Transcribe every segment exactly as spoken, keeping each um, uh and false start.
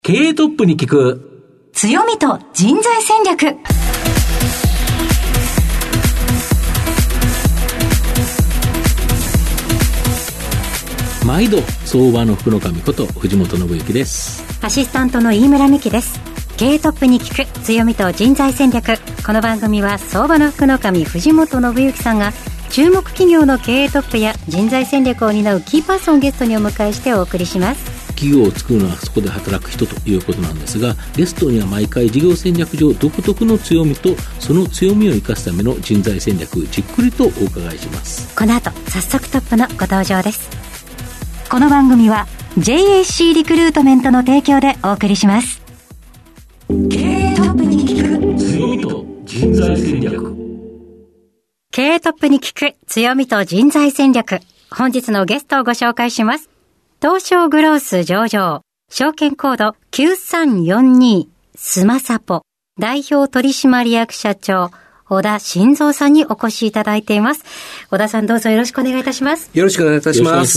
経営トップに聞く強みと人材戦略。 毎度相場の福の神こと藤本信之です。 アシスタントの飯村美希です。経営トップに聞く強みと人材戦略。この番組は相場の福の神藤本信之さんが注目企業の経営トップや人材戦略を担うキーパーソンをゲストにお迎えしてお送りします。 企業を作るのはそこで働く人ということなんですが、ゲストには毎回事業戦略上独特の強みとその強みを生かすための人材戦略じっくりとお伺いします。 この後早速トップのご登場です。この番組は ジェイエーシー リクルートメントの提供でお送りします。経営トップに聞く強みと人材戦略。 経営トップに聞く強みと人材戦略。本日のゲストをご紹介します。東証グロース上場、証券コードきゅうさんよんにスマサポ代表取締役社長小田晋三さんにお越しいただいています。小田さん、どうぞよろしくお願いいたします。 よろしくお願いいたします。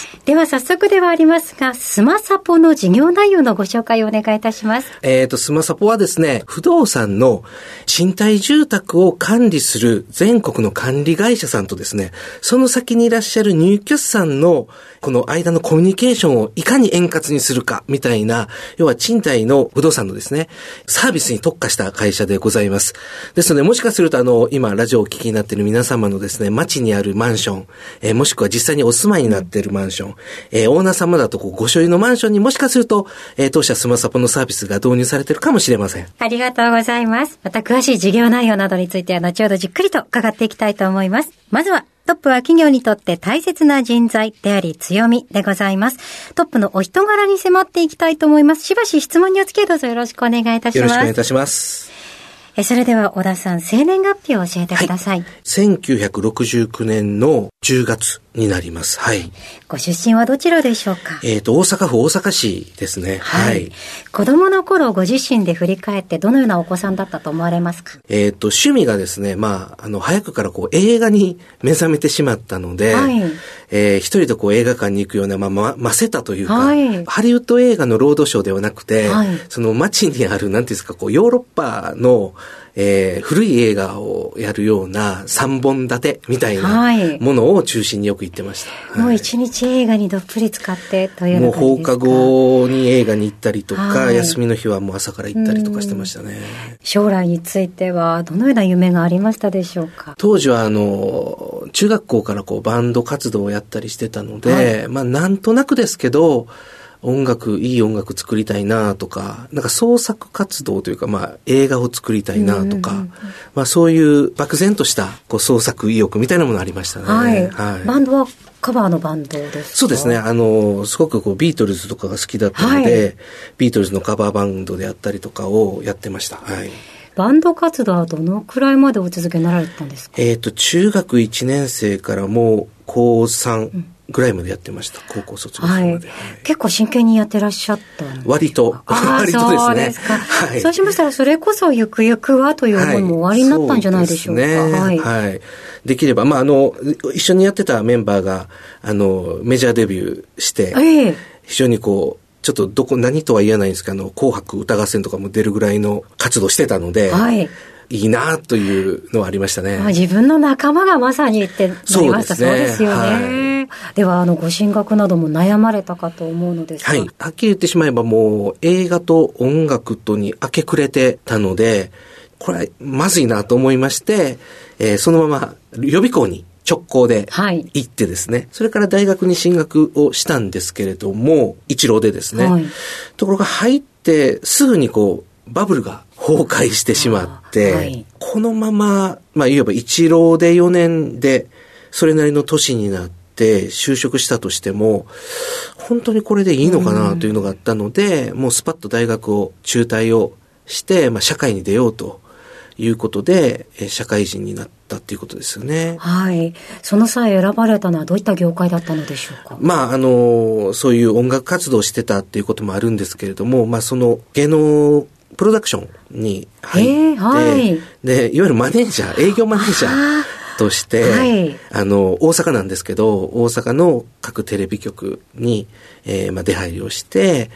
では早速ではありますが、スマサポの事業内容のご紹介をお願いいたします。 えっと、スマサポはですね、不動産の賃貸住宅を管理する全国の管理会社さんとですね、その先にいらっしゃる入居者さんのこの間のコミュニケーションをいかに円滑にするかみたいな、要は賃貸の不動産のですね、サービスに特化した会社でございます。ですので、もしかするとあの、今ラジオをお聞きになっている皆様のですね、街にあるマンション、えー、もしくは実際にお住まいになっているマンション、えー、オーナー様だとこうご所有のマンションにもしかすると、えー、当社スマサポのサービスが導入されているかもしれません。 ありがとうございます。また詳しい事業内容などについては後ほどじっくりと伺っていきたいと思います。まずはトップは企業にとって大切な人材であり強みでございます。トップのお人柄に迫っていきたいと思います。しばし質問にお付き合いどうぞよろしくお願いいたします。 よろしくお願いいたします。 えそれでは小田さん、生年月日を教えてください。はい、 せんきゅうひゃくろくじゅうきゅうねんのじゅうがつになります。はい。 ご出身はどちらでしょうか？ えっと、大阪府大阪市ですね。はい。はい、 子供の頃ご自身で振り返ってどのようなお子さんだったと思われますか？ えっと、趣味がですね、まあ、あの、早くからこう映画に目覚めてしまったので、はい、えー、一人でこう映画館に行くような、まあ、ま、ませたというか、はい、ハリウッド映画のロードショーではなくて、はい、その街にある、なんていうんですか、こう、ヨーロッパの、えー、古い映画をやるような三本立てみたいなものを中心によく行ってました。 はい、もう一日映画にどっぷり使ってというような感じですか？ もう放課後に映画に行ったりとか、はい、休みの日はもう朝から行ったりとかしてましたね。 将来についてはどのような夢がありましたでしょうか？ 当時はあの、中学校からこうバンド活動をやったりしてたので、はい、まあなんとなくですけど、音楽、いい音楽作りたいなとか、なんか創作活動というか、まあ映画を作りたいなとか、うんうんうん、まあそういう漠然としたこう創作意欲みたいなものありましたね。 はい。はい、バンドはカバーのバンドですか？ そうですね。あの、すごくこうビートルズとかが好きだったので、はい、ビートルズのカバーバンドであったりとかをやってました。はい。 バンド活動はどのくらいまでお続けになられてたんですか？ えっと、中学いちねん生からもう高さんぐらいまでやってました。高校卒業するまで、 はいはい。結構真剣にやってらっしゃったんですか？ 割と。割とですね。 そうですか。はい、そうしましたら、それこそゆくゆくはという思いもおありになったんじゃないでしょうか。はい。そうですね。 はい。はい。できれば、まあ、あの、一緒にやってたメンバーが、あの、メジャーデビューして、ええ、非常にこう、ちょっとどこ、何とは言えないんですけど、紅白歌合戦とかも出るぐらいの活動してたので、はい。いいなというのはありましたね。 まあ、自分の仲間がまさにってなりました。そうですね。そうですよね。はい、では、あの、ご進学なども悩まれたかと思うのですが。 はい。はっきり言ってしまえばもう映画と音楽とに明け暮れてたので、これはまずいなと思いまして、えー、そのまま予備校に直行で行ってですね、はい、それから大学に進学をしたんですけれども、一浪でですね、はい、ところが入ってすぐにこう、バブルが崩壊してしまって、はい、このまま、まあ、いわば一浪でよねんで、それなりの年になって就職したとしても、本当にこれでいいのかなというのがあったので、うん、もうスパッと大学を中退をして、まあ、社会に出ようということで、社会人になったっていうことですよね。 はい。その際選ばれたのはどういった業界だったのでしょうか？ まあ、あの、そういう音楽活動をしてたっていうこともあるんですけれども、まあ、その芸能プロダクションに入って、えーはい、で、いわゆるマネージャー、営業マネージャーとして、はい、あの、大阪なんですけど、大阪の各テレビ局に、えーまあ、出入りをして、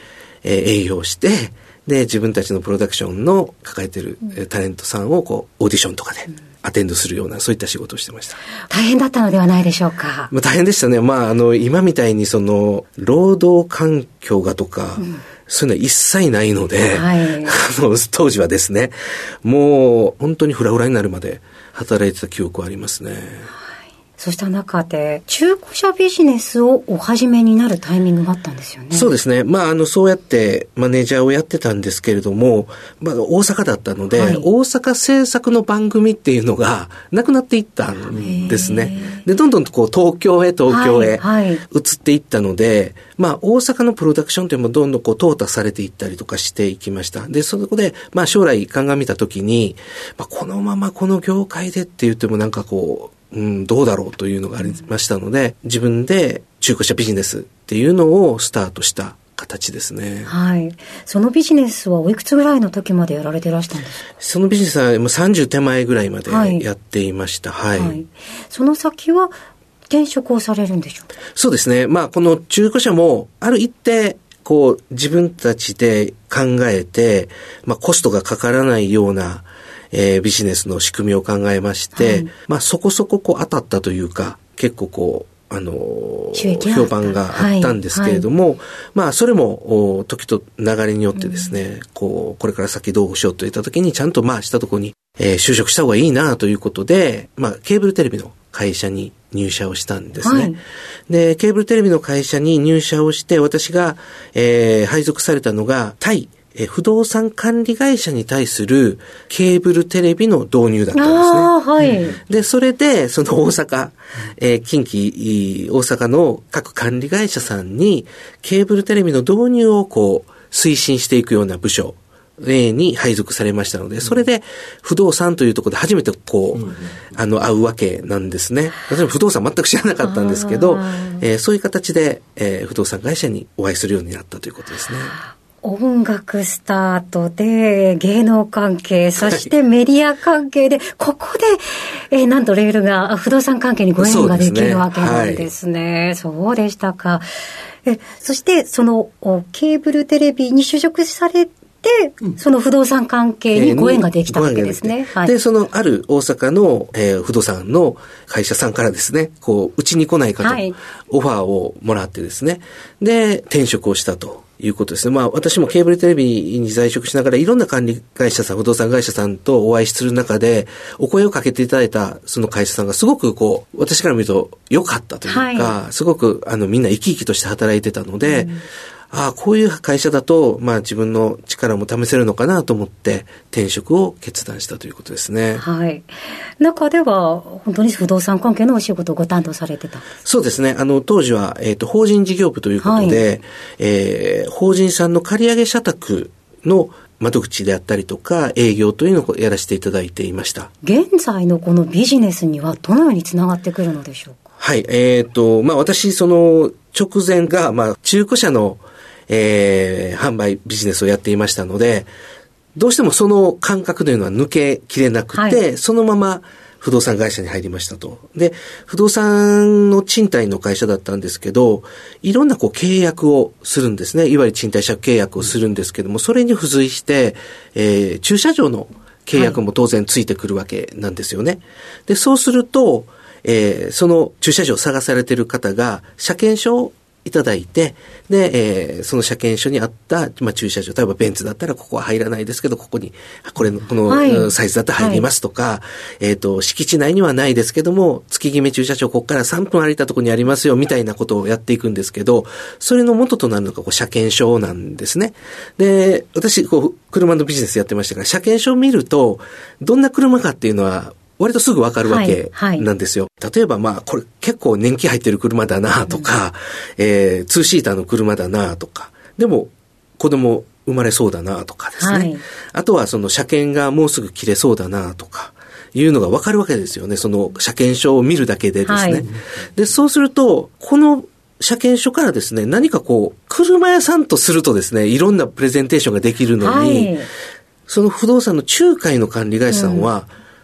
えー、営業して、で、自分たちのプロダクションの抱えてるタレントさんをこう、オーディションとかでアテンドするような、そういった仕事をしてました。 大変だったのではないでしょうか。 まあ、大変でしたね。まあ、あの、今みたいにその、労働環境がとか、うん、そういうのは一切ないので、はい、あの、当時はですね、もう、本当にフラフラになるまで働いてた記憶はありますね。 そうした中で中古車ビジネスをお始めになるタイミングがあったんですよね。 そうですね。まあ、あの、そうやってマネージャーをやってたんですけれども、まあ、大阪だったので、はい、大阪制作の番組っていうのがなくなっていったんですね。で、どんどんとこう、東京へ東京へ移っていったので、はいはい、まあ、大阪のプロダクションというのもどんどんこう、淘汰されていったりとかしていきました。で、そこで、まあ、将来鑑みたときに、まあ、このままこの業界でって言ってもなんかこう、うん、どうだろうというのがありましたので、自分で中古車ビジネスっていうのをスタートした形ですね。 はい。そのビジネスはおいくつぐらいの時までやられてらしたんですか？ そのビジネスはもうさんじゅう手前ぐらいまでやっていました。はい。はいはい、 その先は転職をされるんでしょうか？ そうですね。まあ、この中古車もある一定、こう、自分たちで考えて、まあ、コストがかからないようなえー、ビジネスの仕組みを考えまして、はい、まあそこそここう当たったというか、結構こう、あのー、評判があったんですけれども、はいはい、まあそれも時と流れによってですね、うん、こう、これから先どうしようといった時にちゃんとまあしたところに、えー、就職した方がいいなということで、まあケーブルテレビの会社に入社をしたんですね。はい、で、ケーブルテレビの会社に入社をして、私が、えー、配属されたのが、対不動産管理会社に対するケーブルテレビの導入だったんですね。 あ、はい、 で、それで、その大阪、えー、近畿、大阪の各管理会社さんに、ケーブルテレビの導入をこう、推進していくような部署に配属されましたので、それで不動産というところで初めてこう、うん、あの、会うわけなんですね。私も不動産全く知らなかったんですけど、えー、そういう形で、えー、不動産会社にお会いするようになったということですね。 音楽スタートで芸能関係、そしてメディア関係で、はい、ここで、えー、なんとレールが不動産関係にご縁ができるわけなんですね。そうですね。はい、そうでしたか。え、そしてそのケーブルテレビに就職されて、うん、その不動産関係にご縁ができたわけですね。 はい、で、そのある大阪の、えー、不動産の会社さんからですね、こう、うちに来ないかと、はい、オファーをもらってですね、で、転職をしたと。いうことですね。まあ私もケーブルテレビに在職しながらいろんな管理会社さん、不動産会社さんとお会いする中でお声をかけていただいたその会社さんがすごくこう私から見ると良かったというか、はい、すごくあのみんな生き生きとして働いてたので、うん、ああこういう会社だとまあ自分の力も試せるのかなと思って転職を決断したということですね。 はい。中では本当に不動産関係のお仕事をご担当されてた。 そうですね。あの当時はえっと法人事業部ということで、はい、えー、法人さんの借上社託の窓口であったりとか営業というのをやらせていただいていました。 現在のこのビジネスにはどのようにつながってくるのでしょうか。 はい。えっとまあ私その直前がまあ中古車のえー、販売ビジネスをやっていましたので、どうしてもその感覚というのは抜けきれなくて、はい、そのまま不動産会社に入りましたと。で、不動産の賃貸の会社だったんですけど、いろんなこう契約をするんですね。いわゆる賃貸借契約をするんですけども、それに付随して、えー、駐車場の契約も当然ついてくるわけなんですよね。はい、で、そうすると、えー、その駐車場を探されている方が車検証をいただいて、で、えー、その車検証にあった、まあ、駐車場、例えばベンツだったらここは入らないですけど、ここに、これの、このサイズだったら入りますとか、はい、えっと、敷地内にはないですけども、月決め駐車場、ここからさんぷん歩いたところにありますよ、みたいなことをやっていくんですけど、それの元となるのが、こう、車検証なんですね。で、私、こう、車のビジネスやってましたから、車検証を見ると、どんな車かっていうのは、割とすぐわかるわけなんですよ。はいはい、例えばまあこれ結構年季入ってる車だなとか、うん、えー、ツーシーターの車だなとか、でも子供生まれそうだなとかですね。はい、あとはその車検がもうすぐ切れそうだなとかいうのがわかるわけですよね。その車検証を見るだけでですね。はい、で、そうするとこの車検証からですね、何かこう車屋さんとするとですね、いろんなプレゼンテーションができるのに、はい、その不動産の仲介の管理会社さんは、うん、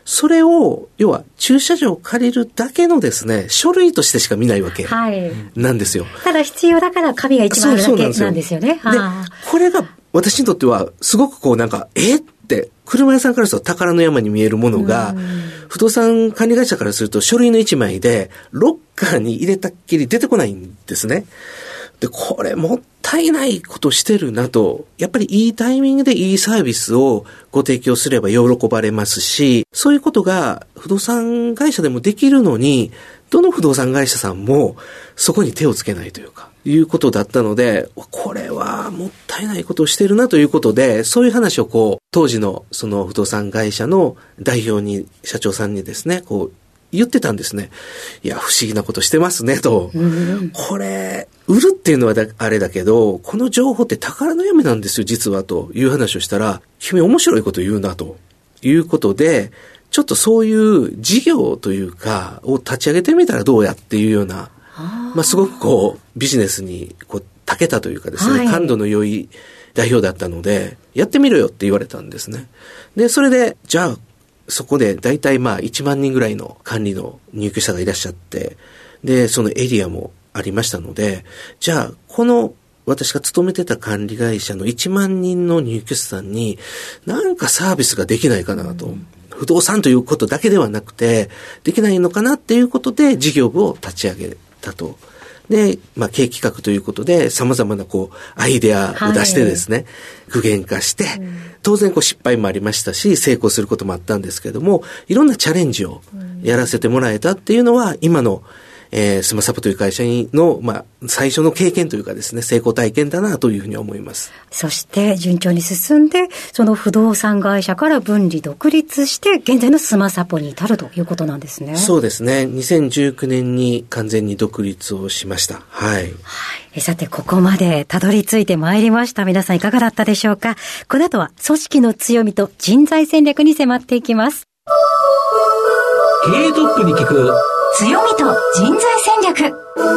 それを、要は駐車場を借りるだけのですね、書類としてしか見ないわけなんですよ。はい、 ただ必要だから紙が一番あるだけなんですよね。 で、これが私にとってはすごくこうなんか、えって、車屋さんからすると宝の山に見えるものが、不動産管理会社からすると書類の一枚で、ロッカーに入れたっきり出てこないんですね。で、これもったいないことしてるなと、やっぱりいいタイミングでいいサービスをご提供すれば喜ばれますし、そういうことが不動産会社でもできるのに、どの不動産会社さんもそこに手をつけないというか、いうことだったので、これはもったいないことをしてるなということで、そういう話をこう、当時のその不動産会社の代表に、社長さんにですね、こう、言ってたんですね。いや、不思議なことしてますね、と。うん、これ、売るっていうのはだあれだけど、この情報って宝の山なんですよ、実は、という話をしたら、君面白いこと言うな、ということで、ちょっとそういう事業というか、を立ち上げてみたらどうやっていうような、あまあ、すごくこう、ビジネスに、こう、長けたというかですね、はい、感度の良い代表だったので、やってみろよって言われたんですね。で、それで、じゃあ、そこで大体まあいちまんにんぐらいの管理の入居者がいらっしゃって、で、そのエリアもありましたので、じゃあ、この私が勤めてた管理会社のいちまんにんの入居者さんに、なんかサービスができないかなと。うん、不動産ということだけではなくて、できないのかなっていうことで事業部を立ち上げたと。で、まあ、経営企画ということで、様々なこう、アイデアを出してですね、はい、具現化して、うん、当然こう失敗もありましたし、成功することもあったんですけれども、いろんなチャレンジをやらせてもらえたっていうのは、今の、えー、スマサポという会社の、まあ、最初の経験というかですね、成功体験だなというふうに思います。 そして、順調に進んで、その不動産会社から分離独立して、現在のスマサポに至るということなんですね。 そうですね。にせんじゅうきゅうねんに完全に独立をしました。はい。 はい、さて、ここまでたどり着いてまいりました。皆さんいかがだったでしょうか。この後は、組織の強みと人材戦略に迫っていきます。 経営トップに聞く強みと人材戦略。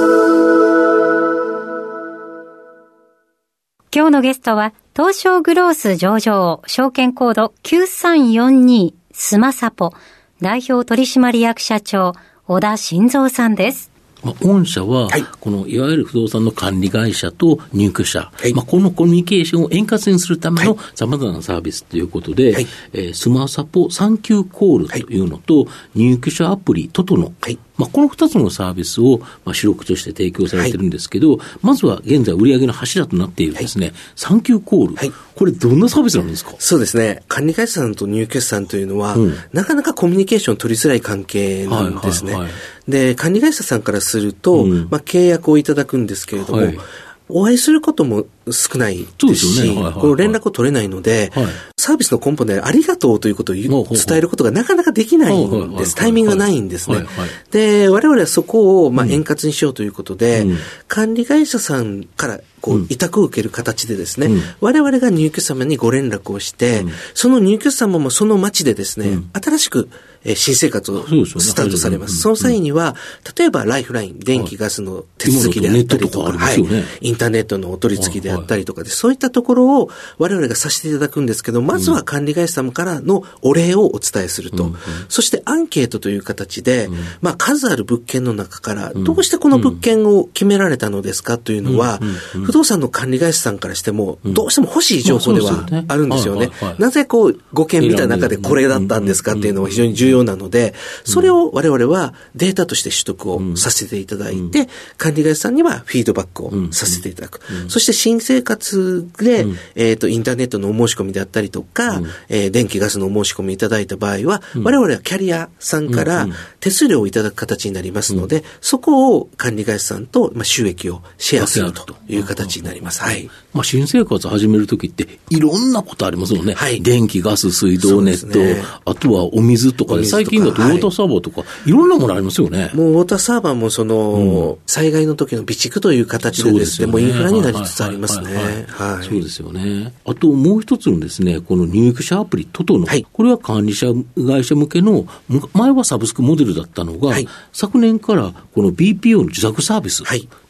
今日のゲストは東証グロース上場証券コードきゅうさんよんにスマサポ代表取締役社長小田晋三さんです。 まあ、御社は、はい、このいわゆる不動産の管理会社と入居者、はい、まあ、このコミュニケーションを円滑にするための様々なサービスということで、はい、えー、スマサポサンキューコールというのと、はい、入居者アプリトトノ、はい、まあ、この二つのサービスを、まあ、主力として提供されてるんですけど、はい、まずは現在売上の柱となっているですね、はい、サンキューコール、はい、これどんなサービスなんですか？ そうですね。管理会社さんと入居者さんというのは、うん、なかなかコミュニケーション取りづらい関係なんですね。はいはいはい、で、管理会社さんからすると、うん、まあ、契約をいただくんですけれども、はい、お会いすることも少ないですし、ね、はいはいはい、こう連絡を取れないので、はい、サービスの根本でありがとうということを伝えることがなかなかできないんです。タイミングがないんですね。はいはい、で、我々はそこをまあ円滑にしようということで、うん、管理会社さんからこう委託を受ける形でですね、うん、我々が入居者様にご連絡をして、うん、その入居者様もその町でですね、うん、新しく新生活をスタートされます。その際には、例えばライフライン、電気ガスの手続きであったりとか、はい、インターネットのお取り付きであったりとかで、そういったところを我々がさせていただくんですけど、まずは管理会社様からのお礼をお伝えすると。うん、そしてアンケートという形で、うん、まあ数ある物件の中から、どうしてこの物件を決められたのですかというのは、不動産の管理会社さんからしても、どうしても欲しい情報ではあるんですよね。なぜこう、ご件見た中でこれだったんですかっていうのは非常に重要なので、それを我々はデータとして取得をさせていただいて、うん、管理会社さんにはフィードバックをさせていただく。うん、そして新生活で、うん、えっと、インターネットのお申し込みであったりとか、うん、えー、電気ガスのお申し込みいただいた場合は、うん、我々はキャリアさんから手数料をいただく形になりますので、うん、そこを管理会社さんと、まあ、収益をシェアするという形になります。はい。 まあ、新生活を始めるときっていろんなことありますよね。はい。電気、ガス、水道、ネット、ね、あとはお水とかで、最近だとウォーターサーバーとか、はい、いろんなものありますよね。 もうウォーターサーバーもその、うん、災害の時の備蓄という形でですね、もうインフラになりつつありますね。はい。 そうですよね。あともう一つのですね、この入居者アプリトトノ、はい、これは管理者会社向けの、前はサブスクモデルだったのが、はい、昨年からこの ビーピーオー の受託サービスっ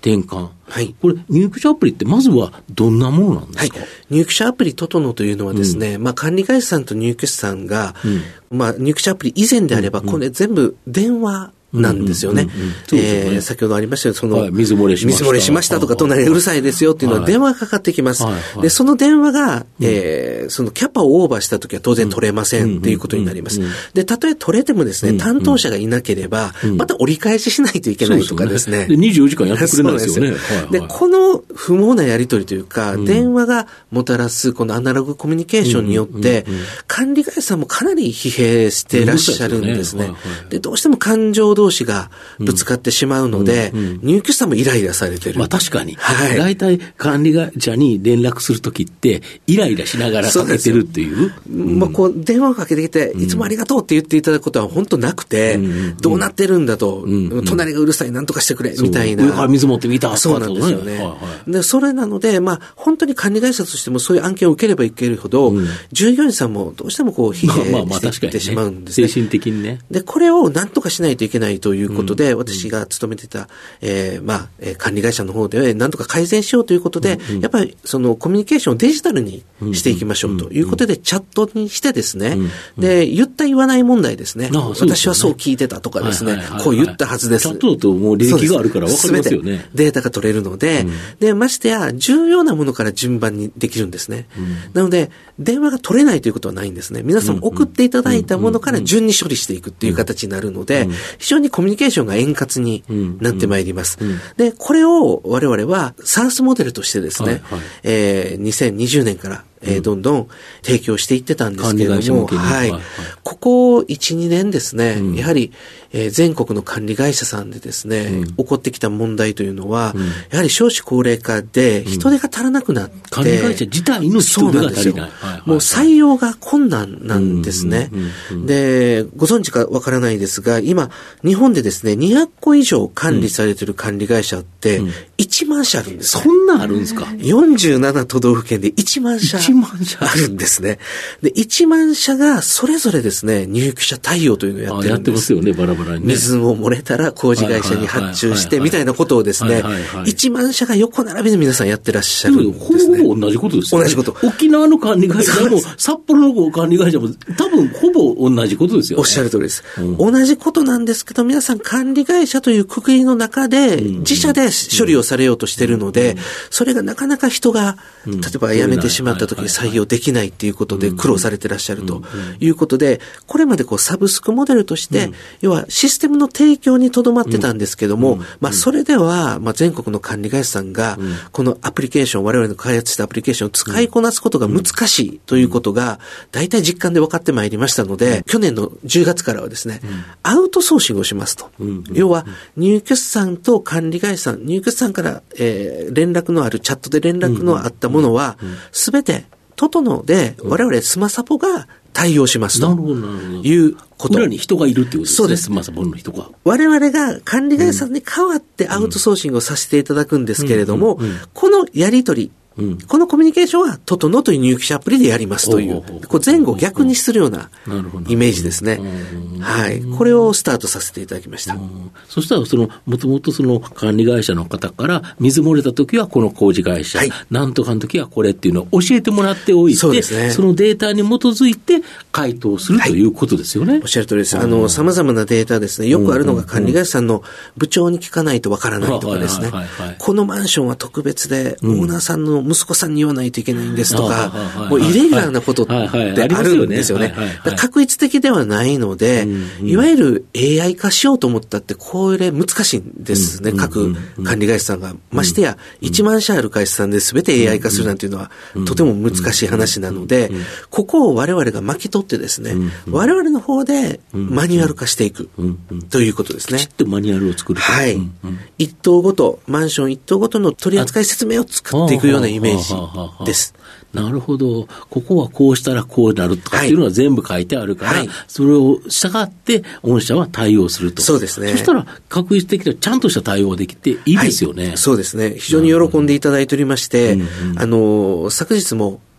転換。はい。これ、入居者アプリってまずはどんなものなんですか？はい。 入居者アプリトトノというのはですね、うん、まあ管理会社さんと入居者さんが、うん、まあ入居者アプリ以前であれば、うんうん、これ全部電話、なんですよね。先ほどありましたよ、その、はい、 水漏れしました。 水漏れしましたとか、隣うるさいですよっていうのは電話がかかってきます。はいはい、で、その電話が、うん、えー、そのキャパをオーバーしたときは当然取れませんっていうことになります。で、たとえ取れてもですね、担当者がいなければ、また折り返ししないといけないとかですね。 で、にじゅうよじかんやってくれないですよね。 で、この不毛なやり取りというか、うん、電話がもたらすこのアナログコミュニケーションによって、管理会社さんもかなり疲弊してらっしゃるんですね。で、どうしても感情同士がぶつかってしまうので、うんうんうん、入居者さんもイライラされてる。 まあ確かに。はい。大体管理会社に連絡するときって、イライラしながらかけてるっていう。 うん、まあこう、電話をかけてきて、いつもありがとうって言っていただくことは本当なくて、うん、どうなってるんだと、うんうん、隣がうるさい、なんとかしてくれ、みたいな。 上から水持ってみた。 そうなんですよね。はいはい、で、それなので、まあ本当に管理会社としてもそういう案件を受ければ受けるほど、うん、従業員さんもどうしてもこう、疲弊していってしまうんですね。 精神的にね。 で、これを何とかしないといけないということで、うん、私が勤めてた、えー、まあ、えー、管理会社の方で何とか改善しようということで、うんうん、やっぱりそのコミュニケーションをデジタルにしていきましょうということで、チャットにしてですね、うんうん、で、言った言わない問題ですね。ああ、そうですね。私はそう聞いてたとかですね、はいはいはいはい、こう言ったはずです。 チャットだともう履歴があるから分かりますよね。 データが取れるので、うん、で、ましてや重要なものから順番にできるんですね。うん、なので、電話が取れないということはないんですね。皆さん送っていただいたものから順に処理していくっていう形になるので、非常にコミュニケーションが円滑になってまいります。うんうん、で、これを我々は SaaS モデルとしてですね、はいはい、えー、にせんにじゅうねんからえー、どんどん提供していってたんですけれども、はい、はい、ここいち、にねんですね、うん、やはり、えー、全国の管理会社さんでですね、うん、起こってきた問題というのは、うん、やはり少子高齢化で人手が足らなくなって、うん、 管理会社自体の人手が足りない。はいはいはい、 もう採用が困難なんですね。うんうんうんうん、で、ご存知かわからないですが、今、日本でですね、にひゃっこ以上管理されている管理会社って、いちまん社あるんです、 ね。そんなあるんですか？ よんじゅうなな都道府県でいちまん社。いちまん社あるんですね。で、いちまん社がそれぞれですね、入居者対応というのをやってるんです。 やってますよね、バラバラにね。 水を漏れたら工事会社に発注してみたいなことをですね、いちまん社が横並びで皆さんやってらっしゃるんですね。 ほぼ同じことですよね。 同じこと。 沖縄の管理会社も、札幌の管理会社も、多分ほぼ同じことですよね。 おっしゃる通りです。うん、同じことなんですけど、皆さん管理会社という括りの中で、自社で処理をされようとしているので、それがなかなか人が、例えば辞めてしまった時に採用できないっていうことで苦労されてらっしゃるということで、これまでこうサブスクモデルとして、要はシステムの提供にとどまってたんですけども、まあそれでは、まあ全国の管理会社さんが、このアプリケーション、我々の開発したアプリケーションを使いこなすことが難しいということが、大体実感で分かってまいりましたので、去年のじゅうがつからはですね、アウトソーシングをしますと。要は、入居者さんと管理会社さん、入居者さんから、えー、連絡のある、チャットで連絡のあったものは、すべて、トトノで我々スマサポが対応しますということ。 裏に人がいるっていうことですね。そうです。スマサポの人が。 我々が管理会社さんに代わってアウトソーシングをさせていただくんですけれども、このやり取り、うん、このコミュニケーションはトトノという入居者アプリでやりますという、こう前後逆にするようなイメージですね。はい。これをスタートさせていただきました。 そしたら、その、もともとその管理会社の方から、水漏れた時はこの工事会社、はい、なんとかの時はこれっていうのを教えてもらっておいて、 そ, うですね、そのデータに基づいて回答するということですよね。はい、 おっしゃる通りです。あの、様々なデータですね。よくあるのが管理会社さんの部長に聞かないとわからないとかですね。このマンションは特別で、オーナーさんの息子さんに言わないといけないんですとか、もうイレギュラーなことってあるんですよね。確一的ではないので、いわゆる エーアイ 化しようと思ったってこれ難しいんですね。各管理会社さんが。ましてやいちまん社ある会社さんで全て エーアイ 化するなんていうのはとても難しい話なので、ここを我々が巻き取ってですね、我々の方でマニュアル化していくということですね。 きちっとマニュアルを作る。 はい。一棟ごと、マンション一棟ごとの取扱説明を作っていくようなイメージです。 なるほど。ここはこうしたらこうなるとかっていうのは全部書いてあるから、はい、それを従って御社は対応すると。 そうですね。 そしたら確実的なちゃんとした対応できていいですよね。 はい、そうですね。非常に喜んでいただいておりまして、うんうん、あの、昨日も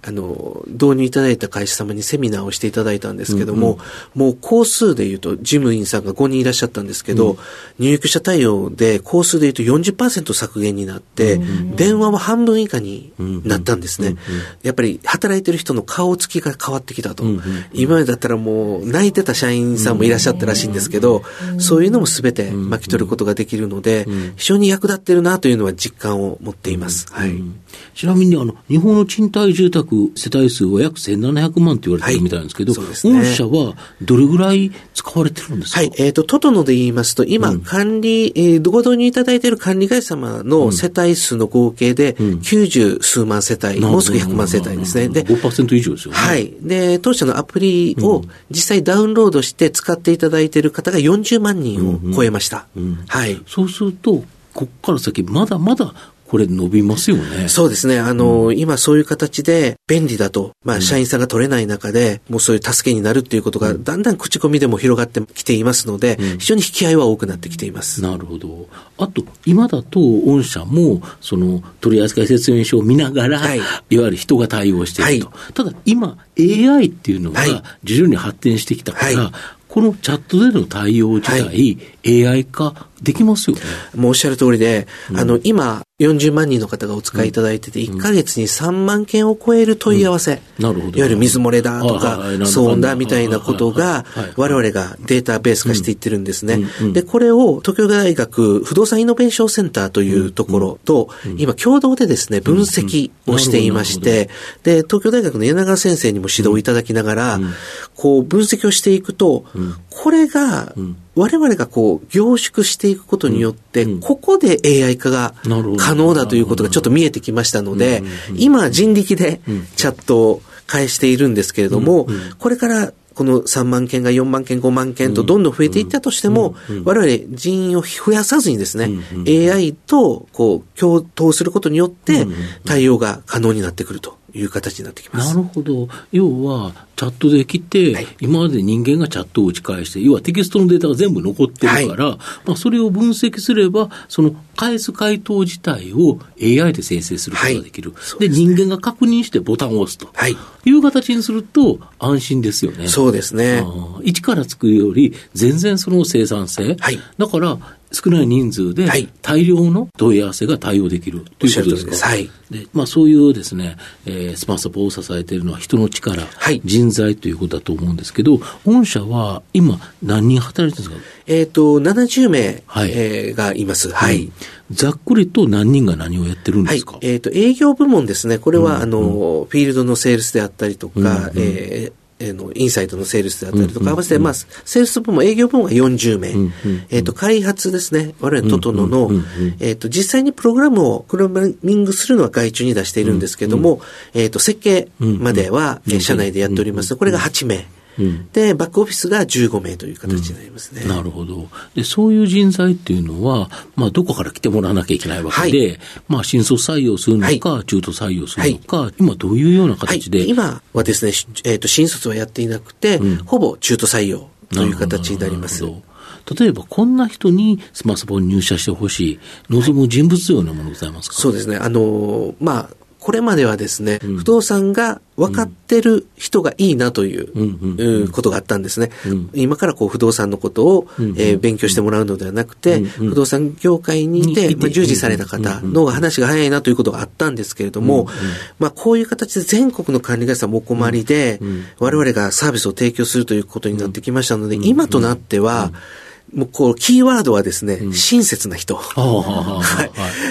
あの、導入いただいた会社様にセミナーをしていただいたんですけども、うんうん、もう工数で言うと、事務員さんがごにんいらっしゃったんですけど、うん、入居者対応で工数で言うと よんじゅっパーセント 削減になって、うん、電話は半分以下になったんですね。うんうん、やっぱり働いてる人の顔つきが変わってきたと。うんうん、今までだったらもう泣いてた社員さんもいらっしゃったらしいんですけど、うん、そういうのも全て巻き取ることができるので、うん、非常に役立ってるなというのは実感を持っています。うん、はい。 ちなみにあの日本の賃貸住宅世帯数は約せんななひゃくまんと言われてるみたいなんですけど、はい、そうですね、御社はどれぐらい使われてるんですか？ はい、えっ、ー、と、トトノで言いますと、今、うん、管理、えー、ご導入いただいている管理会社様の世帯数の合計で、きゅうじゅうすうまん世帯、うん、もうすぐひゃくまん世帯ですね。で、 ごパーセント 以上ですよね。 はい。で、当社のアプリを実際ダウンロードして使っていただいている方がよんじゅうまんにんを超えました。うんうん、はい。 そうすると、ここから先、まだまだ、これ伸びますよね。 そうですね。あの、うん、今そういう形で便利だと、まあ、社員さんが取れない中で、うん、もうそういう助けになるっていうことが、だんだん口コミでも広がってきていますので、うん、非常に引き合いは多くなってきています。 なるほど。あと、今だと、御社も、その、取扱説明書を見ながら、はい、いわゆる人が対応していると。はい、ただ、今、エーアイ っていうのが、徐々に発展してきたから、はい、このチャットでの対応自体、はい、エーアイ 化できますよね。 もうおっしゃる通りで、うん、あの、今、よんじゅうまんにんの方がお使いいただいてて、うん、いっかげつにさんまんけんを超える問い合わせ、うん、なるほど、いわゆる水漏れだとか、騒音だみたいなことが、我々がデータベース化していってるんですね。うんうん、で、これを東京大学不動産イノベーションセンターというところと、うんうん、今共同でですね、分析をしていまして、で、東京大学の柳川先生にも指導いただきながら、うん、こう分析をしていくと、うん、これが、うん我々がこう凝縮していくことによって、うん、ここで エーアイ 化が可能だということがちょっと見えてきましたので、今人力でチャットを返しているんですけれども、これからこのさんまんけんがよんまんけん、ごまんけんとどんどん増えていったとしても、我々人員を増やさずにですね、エーアイ とこう共闘することによって対応が可能になってくるという形になってきます。 なるほど。要はチャットで来て、はい、今まで人間がチャットを打ち返して、要はテキストのデータが全部残ってるから、はい、まあ、それを分析すれば、その返す回答自体を エーアイ で生成することができる。はい、で, で、人間が確認してボタンを押すと、はい、いう形にすると安心ですよね。 そうですね。 あ一から作るより全然その生産性。はい、だから少ない人数で大量の問い合わせが対応できるということですか。ですはい。で、まあ、そういうですね、えー、スマサポを支えているのは人の力、はい、人材ということだと思うんですけど、御社は今何人働いてるんですか？ えっと、ななじゅうめい、はいえー、がいます。はい。 ざっくりと何人が何をやってるんですか？はい、 えっと、営業部門ですね。これは、うん、あの、フィールドのセールスであったりとか、うんうん、えーえー、のインサイトのセールスであったりとか、合わせて、まあ、セールス部門、営業部門がよんじゅうめい、うんうんうん、えっ、ー、と、開発ですね、我々のトトノの、うんうんうん、えっ、ー、と、実際にプログラムを、プログラミングするのは外注に出しているんですけども、うんうん、えっ、ー、と、設計までは、うんうん、社内でやっております。これがはちめい。うん、で、バックオフィスがじゅうごめいという形になりますね。 うん、なるほど。で、そういう人材っていうのは、まあ、どこから来てもらわなきゃいけないわけで、はい、まあ、新卒採用するのか、はい、中途採用するのか、はい、今どういうような形で、 はい、今はですね、えっと、新卒はやっていなくて、うん、ほぼ中途採用という形になります。 例えば、こんな人にスマスポに入社してほしい、望む人物ようなものございますか？ そうですね。あの、まあ、これまではですね、うん、不動産が分かってる人がいいなという、うんうん、ことがあったんですね。うん、今からこう不動産のことを、うんえー、勉強してもらうのではなくて、うんうん、不動産業界にいて、まあ、従事された方の方が話が早いなということがあったんですけれども、うんうんまあ、こういう形で全国の管理会社もお困りで、うんうん、我々がサービスを提供するということになってきましたので、うん、今となっては、うん、もうこうキーワードはですね、うん、親切な人、はい、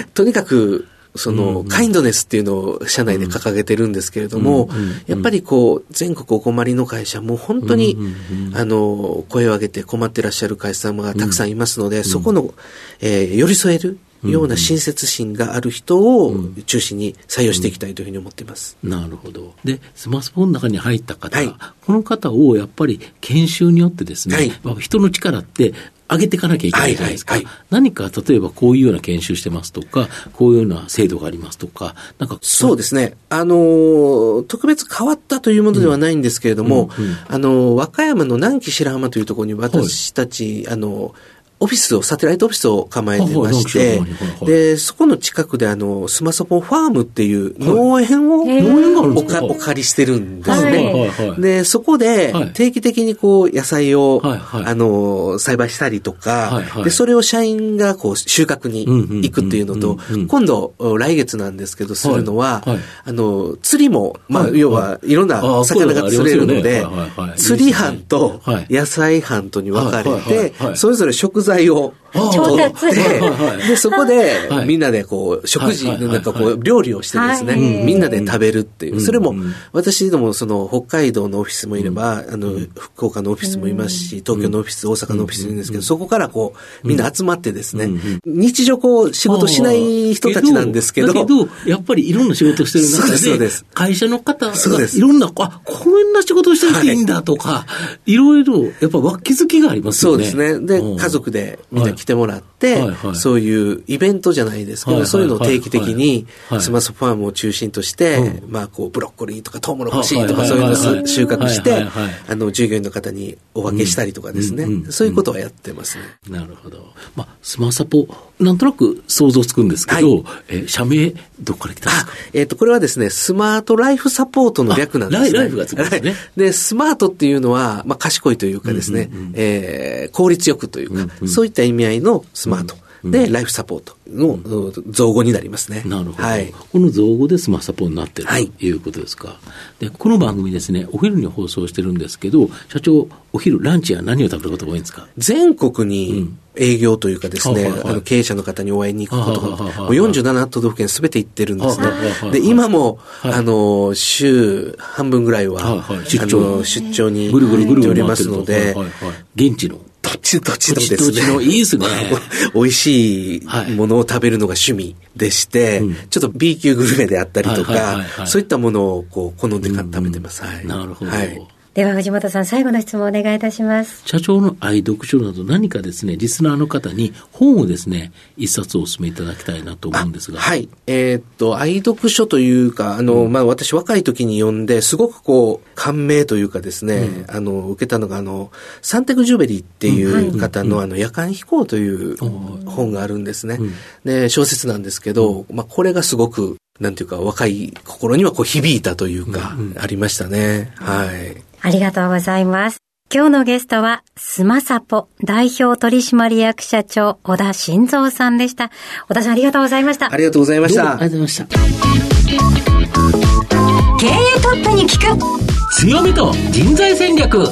とにかくその、うん、カインドネスっていうのを社内で掲げてるんですけれども、うんうん、やっぱりこう、全国お困りの会社も本当に、うんうん、あの、声を上げて困ってらっしゃる会社様がたくさんいますので、うん、そこの、えー、寄り添えるような親切心がある人を中心に採用していきたいというふうに思っています。 うんうん、なるほど。で、スマスポの中に入った方、はい、この方をやっぱり研修によってですね、はい、人の力って上げていかなきゃいけないじゃないですか。はいはいはい、何か例えばこういうような研修してますとか、こういうような制度がありますとか、なんかそうですね。あのー、特別変わったというものではないんですけれども、うんうんうん、あのー、和歌山の南紀白浜というところに私たち、はい、あのー、 オフィスを、サテライトオフィスを構えてまして、で、そこの近くであの、スマサポファームっていう農園を、おかお借りしてるんですね。で、そこで定期的にこう、野菜を、あの、栽培したりとか、で、それを社員がこう、収穫に行くっていうのと、今度、来月なんですけど、するのは、あの、釣りも、まあ、要は、いろんな魚が釣れるので、釣り班と野菜班とに分かれて、それぞれ食材を取って、で、そこで、みんなでこう、食事、なんかこう、料理をしてですね、みんなで食べるっていう。それも、私ども、その、北海道のオフィスもいれば、あの、福岡のオフィスもいますし、東京のオフィス、大阪のオフィスいるんですけど、そこからこう、みんな集まってですね、日常こう、仕事しない人たちなんですけど。 だけど、やっぱりいろんな仕事してる中で、会社の方がいろんな、あ、こんな仕事してるっていいんだとか、いろいろ、やっぱ気づきがありますよね。 そうですね。で、家族でみんな来てもらって、そういうイベントじゃないですけど、そういうのを定期的にスマスファームを中心として、まあこうブロッコリーとかトウモロコシとかそういうのを収穫して、あの従業員の方にお分けしたりとかですね、そういうことはやってますね。 なるほど。まあスマサポなんとなく想像つくんですけど、え社名どこから来たんですか？ えっとこれはですね、スマートライフサポートの略なんですね。 ライフがつくんですね。 でスマートっていうのはまあ賢いというかですね、え効率よくというか、そういった意味合いのスマート。で、ライフサポートの造語になりますね。 なるほど。はい、この造語でスマサポになっている、はい、ということですか。で、この番組ですね、お昼に放送してるんですけど、社長、お昼、ランチは何を食べることが多いんですか？ 全国に営業というかですね、うん、あの経営者の方にお会いに行くことが、もうよんじゅうなな都道府県すべて行ってるんですね。で、今も、はい、あの、週半分ぐらいは、はいはい、出張出張に行っておりますので、 現地のどっちどっちのですね。 どっちのいいですね。 美味しいものを食べるのが趣味でして、はい、ちょっと B 級グルメであったりとか、はいはいはいはい、そういったものをこう好んで食べてます。うんうんはい、 なるほど。 はいでは藤本さん、最後の質問をお願いいたします。 社長の愛読書など何かですね、リスナーの方に本をですね、一冊お勧めいただきたいなと思うんですが。 はい。えー、っと、愛読書というか、あの、うん、まあ、私若い時に読んで、すごくこう、感銘というかですね、うん、あの、受けたのが、あの、サンテクジュベリーっていう方の、うん、あの、夜間飛行という本があるんですね。うん、で、小説なんですけど、うん、まあ、これがすごく、なんていうか、若い心にはこう響いたというか、うんうん、ありましたね。はい。 ありがとうございます。今日のゲストは、スマサポ代表取締役社長、小田晋三さんでした。小田さん、ありがとうございました。 ありがとうございました。 ありがとうございました。 経営トップに聞く強みと人材戦略。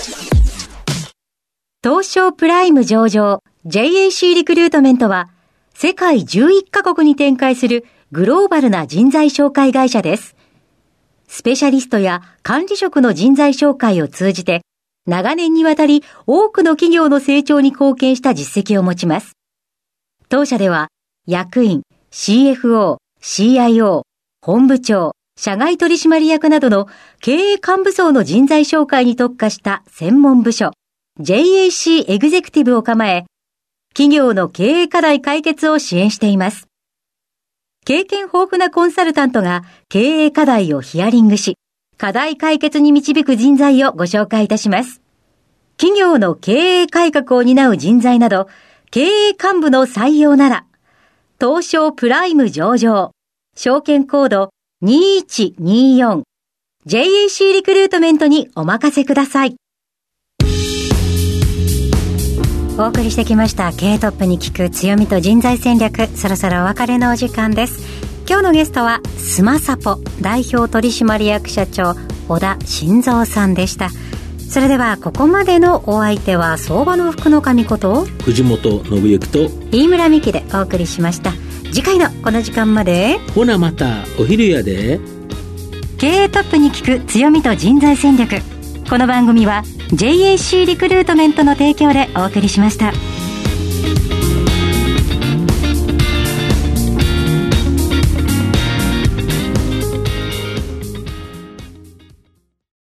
東証プライム上場 ジェイエーシー リクルートメントは、世界じゅういっカ国に展開するグローバルな人材紹介会社です。スペシャリストや管理職の人材紹介を通じて、長年にわたり多くの企業の成長に貢献した実績を持ちます。当社では、役員、シーエフオー、シーアイオー、本部長、社外取締役などの経営幹部層の人材紹介に特化した専門部署、ジェイエーシー エグゼクティブを構え、企業の経営課題解決を支援しています。経験豊富なコンサルタントが経営課題をヒアリングし、課題解決に導く人材をご紹介いたします。企業の経営改革を担う人材など、経営幹部の採用なら、東証プライム上場、証券コードにいちによん、ジェイエーシー リクルートメントにお任せください。お送りしてきました経営トップに聞く強みと人材戦略、そろそろお別れのお時間です。今日のゲストはスマサポ代表取締役社長小田晋三さんでした。それではここまでのお相手は相場の福の神こと藤本信之と飯村美希でお送りしました。次回のこの時間まで、 ほなまたお昼やで。 経営トップに聞く強みと人材戦略、この番組は ジェイエーシー リクルートメントの提供でお送りしました。